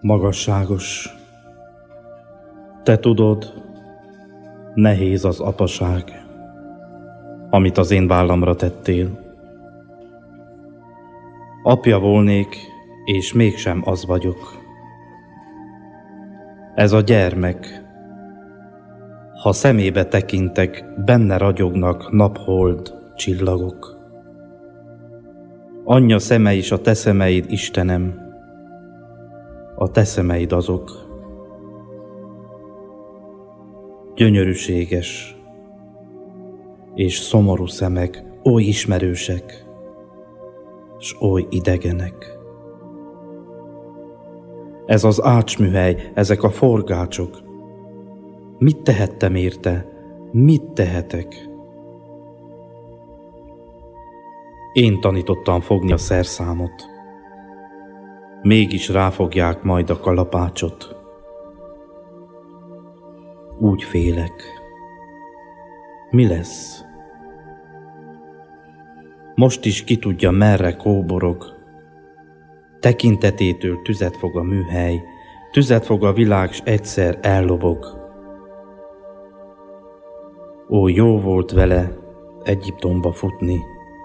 Magasságos, te tudod, nehéz az apaság, amit az én vállamra tettél. Apja volnék, és mégsem az vagyok. Ez a gyermek, ha szemébe tekintek, benne ragyognak naphold csillagok. Anyja szeme is a te szemeid, Istenem, a te szemeid azok. Gyönyörűséges és szomorú szemek, oly ismerősek, s oly idegenek. Ez az ácsműhely, ezek a forgácsok. Mit tehettem érte? Mit tehetek? Én tanítottam fogni a szerszámot. Mégis ráfogják majd a kalapácsot. Úgy félek. Mi lesz? Most is ki tudja, merre kóborog. Tekintetétől tüzet fog a műhely, tüzet fog a világ, s egyszer ellobog. Ó, jó volt vele Egyiptomba futni,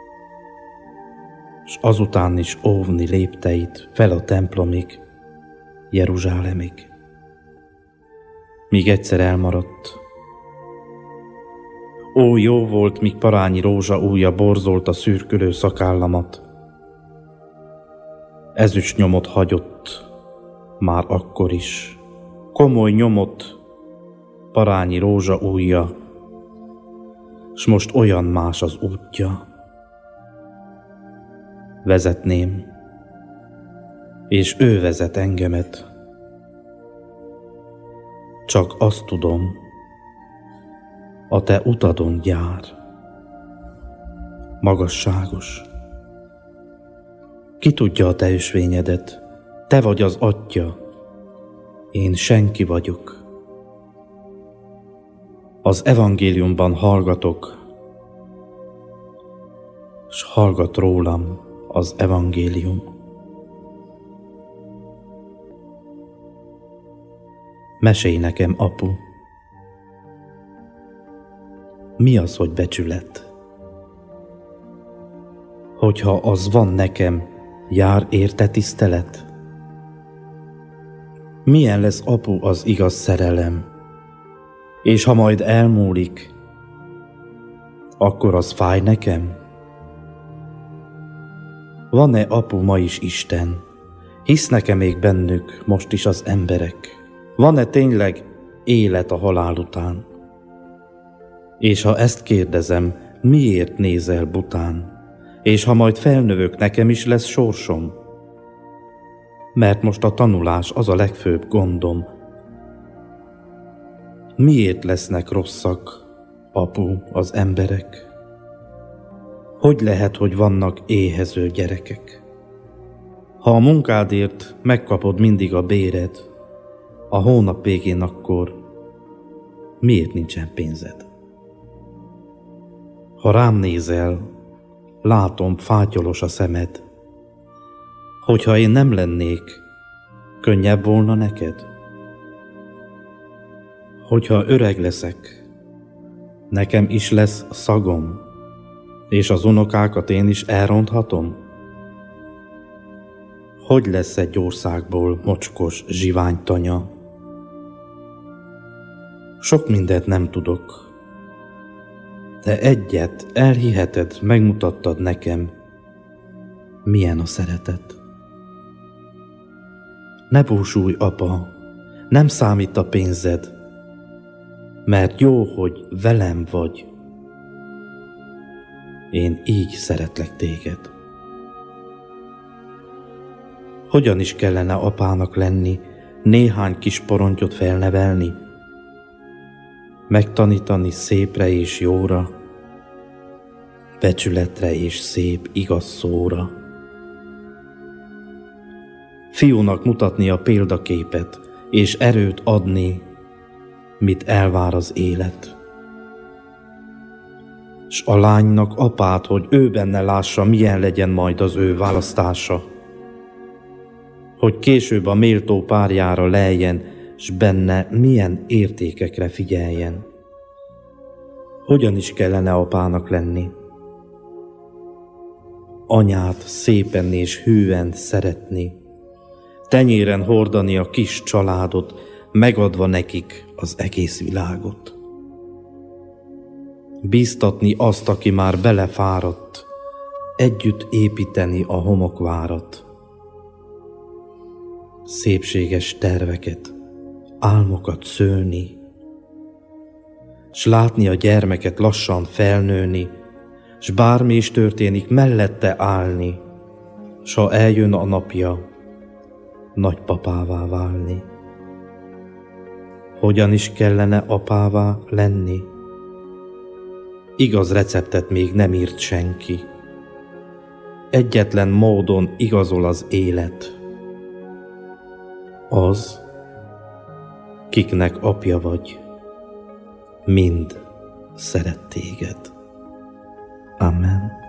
s azután is óvni lépteit fel a templomig, Jeruzsálemig. Míg egyszer elmaradt. Ó, jó volt, míg parányi rózsaujja borzolt a szürkülő szakállamat. Ezüst nyomot hagyott, már akkor is. Komoly nyomot, parányi rózsaujja, s most olyan más az útja. Vezetném, és ő vezet engemet. Csak azt tudom, a te utadon jár. Magasságos. Ki tudja a te ösvényedet? Te vagy az Atya, én senki vagyok. Az evangéliumban hallgatok, s hallgat rólam az evangélium. Mesélj nekem, apu, mi az, hogy becsület? Hogyha az van nekem, jár érte tisztelet? Milyen lesz, apu, az igaz szerelem? És ha majd elmúlik, akkor az fáj nekem? Van-e, apu, ma is Isten? Hisznek-e még bennük most is az emberek? Van-e tényleg élet a halál után? És ha ezt kérdezem, miért nézel bután? És ha majd felnövök, nekem is lesz sorsom? Mert most a tanulás az a legfőbb gondom. Miért lesznek rosszak, apu, az emberek? Hogy lehet, hogy vannak éhező gyerekek? Ha a munkádért megkapod mindig a béred, a hónap végén akkor miért nincsen pénzed? Ha rám nézel, látom, fátyolos a szemed. Hogyha én nem lennék, könnyebb volna neked? Hogyha öreg leszek, nekem is lesz szagom, és az unokákat én is elronthatom? Hogy lesz egy országból mocskos zsiványtanya? Sok mindent nem tudok, de egyet elhiheted, megmutattad nekem, milyen a szeretet. Ne búsulj, apa, nem számít a pénzed, mert jó, hogy velem vagy. Én így szeretlek téged. Hogyan is kellene apának lenni, néhány kis porontyot felnevelni, megtanítani szépre és jóra, becsületre és szép igaz szóra. Fiúnak mutatni a példaképet, és erőt adni, mit elvár az élet. S a lánynak apát, hogy ő benne lássa, milyen legyen majd az ő választása. hogy később a méltó párjára leljen, s benne milyen értékekre figyeljen. Hogyan is kellene apának lenni? Anyát szépen és hűen szeretni, tenyéren hordani a kis családot, megadva nekik az egész világot. Bíztatni azt, aki már belefáradt, együtt építeni a homokvárat. Szépséges terveket, álmokat szőni, s látni a gyermeket lassan felnőni, s bármi is történik, mellette állni, s ha eljön a napja, nagypapává válni. Hogyan is kellene apává lenni? Igaz receptet még nem írt senki. Egyetlen módon igazol az élet. Az, kiknek apja vagy, mind szeret téged. Amen.